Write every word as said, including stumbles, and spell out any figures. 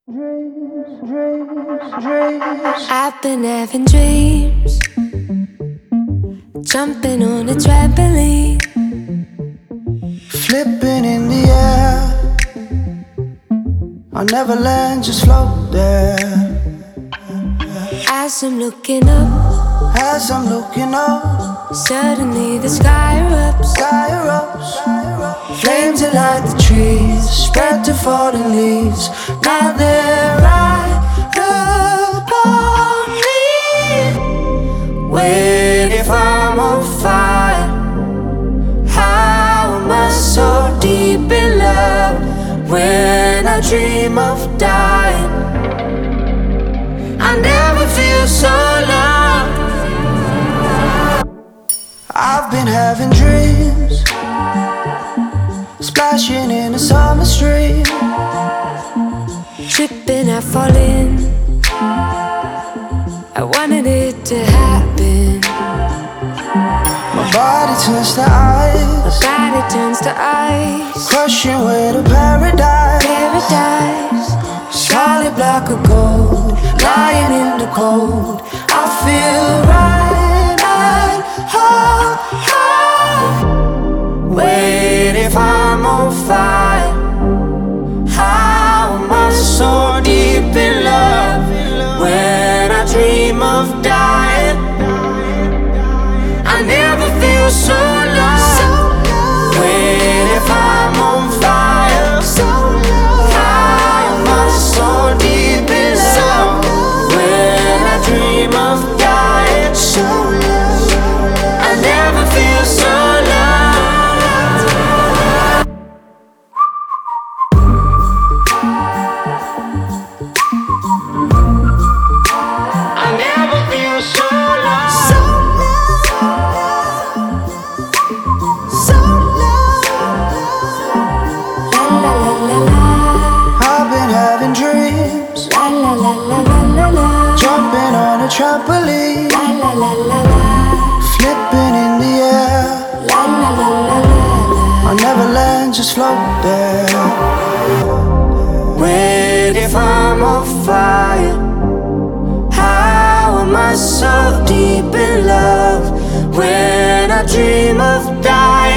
Dreams, dreams, dreams. I've been having dreams, jumping on a trampoline, Flipping in the air. I'll never land, just float there. as I'm looking up, As I'm looking up, suddenly the sky erupts. sky erupts. Flames that light the trees, spread to falling leaves. Now they're right upon me. Wait, if I'm on fire, how am I so deep in love? When I dream of dying, I never feel so loved. I've been having dreams, splashing in a summer stream. Tripping, I fall in. I wanted it to happen. My body turns to My ice, body turns to ice. crushing way to paradise. Paradise. Solid block of gold, lying in the cold. I feel right at home. Wait, if I'm on fire, how am I so deep in love? When I dream of dying, I never feel so loved. Wait, if I'm on fire, how am I so deep in love? When I dream of dying, I never feel so loved. I never feel so loved. So La la la la la. I've been having dreams, La la la la la la la. jumping on a trampoline, La la la la la. flipping in the air. La la la la la. I'll never land, just float there. Wait, if I'm on fire, how am I so deep in love? When I dream of dying,